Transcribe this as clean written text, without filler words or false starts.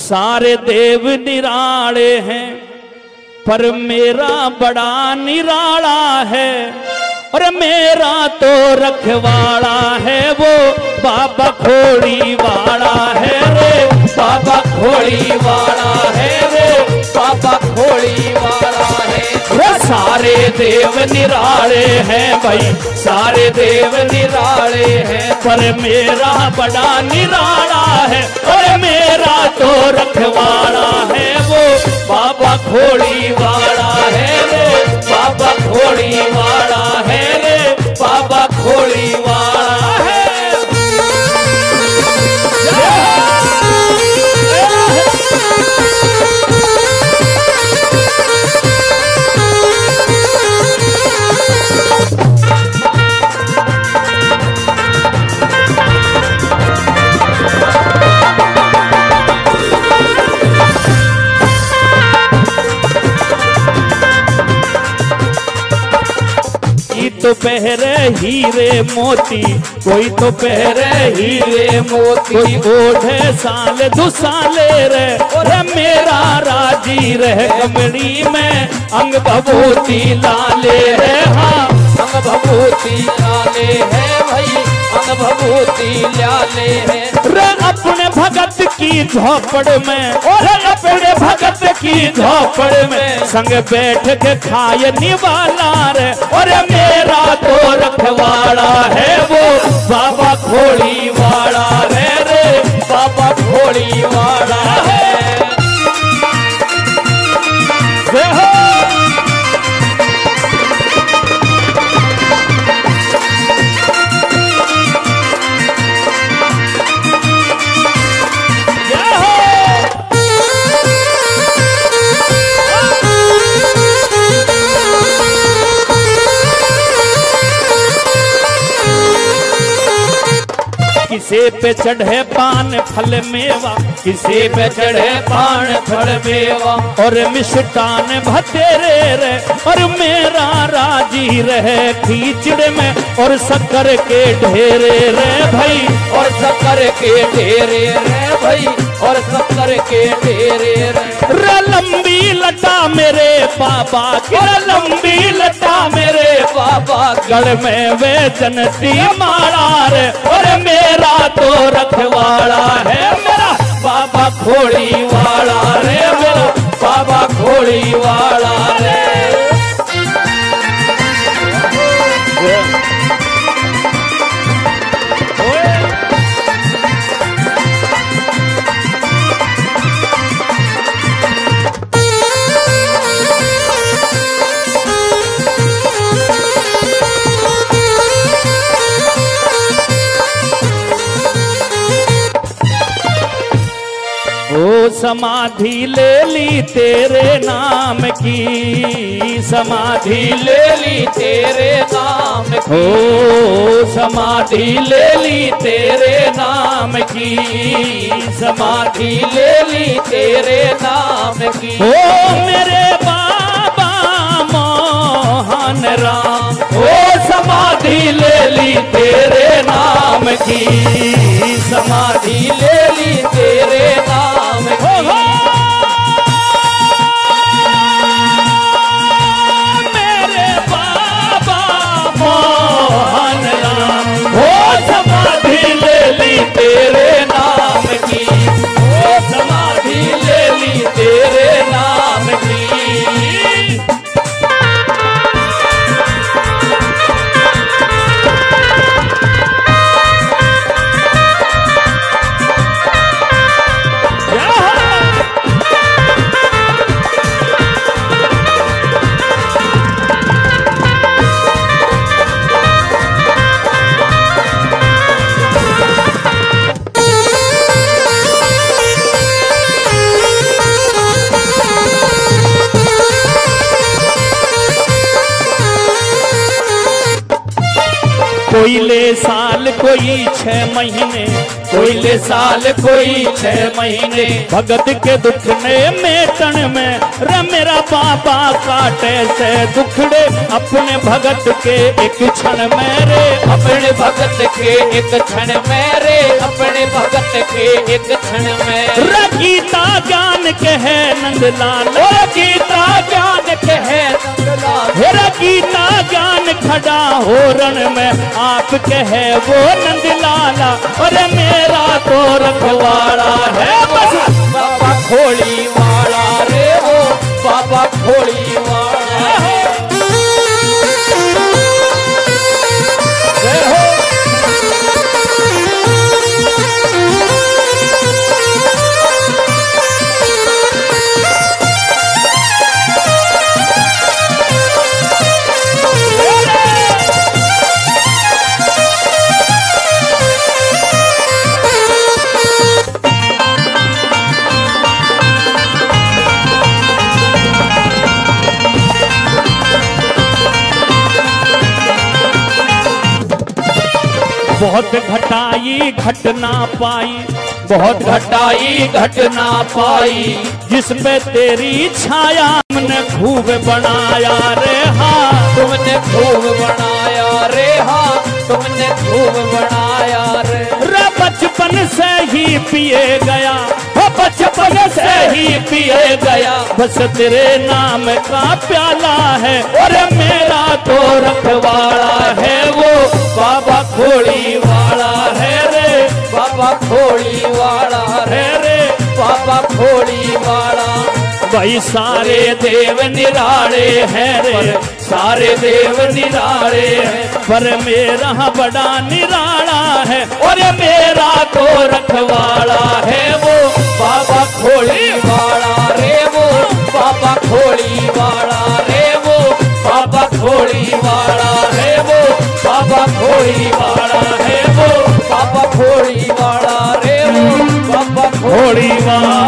सारे देव निराले हैं पर मेरा बड़ा निराला है, और मेरा तो रखवाड़ा है वो बाबा खोड़ी वाला है रे, बाबा खोड़ी वाला है रे, बाबा खोड़ी वाला है। सारे देव निराले हैं भाई, सारे देव निराले हैं, पर मेरा बड़ा निराला है, और मेरा तो रखवाड़ा है वो बाबा खोड़ी वाला है रे, बाबा खोड़ी वाला है रे, बाबा खोड़ी वाला है। तो पहरे हीरे मोती, कोई तो पहरे हीरे मोती, कोई ओढ़े साल दुसाले रे, और मेरा राजी रह कमड़ी में अंग भभूति लाले है। हाँ अंग भभूति लाले है भाई, अंग भभूति लाले है रे, अपने भगत की झोपड़ में, और अपने भगत की झोपड़ में संग बैठ के खाए निवाला रे, और मेरा तो रखवाड़ा है वो बाबा खोड़ी वाला है रे, बाबा खोड़ी वाला है। किसे पे चढ़े पान फल मेवा, किसे पे चढ़े पान फल मेवा, और मिष्टान भतेरे रे, और मेरा राजी रहे खीचड़ में, और शक्कर के ढेरे रे भाई, और शक्कर के ढेरे रे भाई, और शक्कर के ढेरे रे। लंबी लटा मेरे बाबा की, लंबी लटा मेरे बाबा, गढ़ में वे जनती मारा रे, और मेरा तो रखवाड़ा है मेरा बाबा खोड़ी वाला रे, मेरा बाबा खोड़ी वाला रे। ओ समाधि ले ली तेरे नाम की, समाधि ले ली तेरे नाम की, ओ समाधि ले ली तेरे नाम की, समाधि ले ली तेरे नाम की। ओ मेरे बाबा मोहन राम, ओ समाधि ले ली तेरे नाम की, समाधि ले ली तेरे नाम की। मेरे बाबा मोहन राम, ओ समाधि ले ली तेरे नाम की, ओ समाधि ले ली तेरे नाम की। कोई ले साल कोई 6 महीने, कोई साल कोई 6 महीने, भगत के दुख ने मेटन में रे मेरा बाबा काटे से दुखड़े अपने भगत के एक क्षण में रे, अपने भगत के एक क्षण में रे, अपने भगत के एक क्षण में। रे गीता ज्ञान के है नंदलाल, गीता ज्ञान के है नंदलाल, रे गीता ज्ञान खड़ा हो रण में आपके है वो नंदलाला, और मेरा तो रखवाड़ा है बस बाबा खोड़ी वाला रे वो बाबा खोड़ी वाला है। बहुत घटाई घटना पाई, बहुत घटाई घटना पाई, जिस पे तेरी छाया हमने खूब बनाया रे हाँ, तुमने खूब बनाया रे हाँ, तुमने खूब बनाया रे। रे बचपन से ही पिए गया, बचपन से ही पिए गया, बस तेरे नाम का प्याला है, और मेरा तो रखवाड़ा है वो बाबा खोड़ी वाला है रे, बाबा खोड़ी वाला है रे, बाबा खोड़ी वाला। भाई सारे देव निराले हैं रे, सारे देव निराले हैं, पर मेरा बड़ा निराला है, और मेरा तो रखवाड़ा है वो बाबा खोड़ी वाला रे वो बाबा खोड़ी वाला रे वो बाबा खोड़ी वाला है वो बाबा खोड़ी वाला है वो बाबा खोड़ी वाला रे वो बाबा खोड़ी वाला।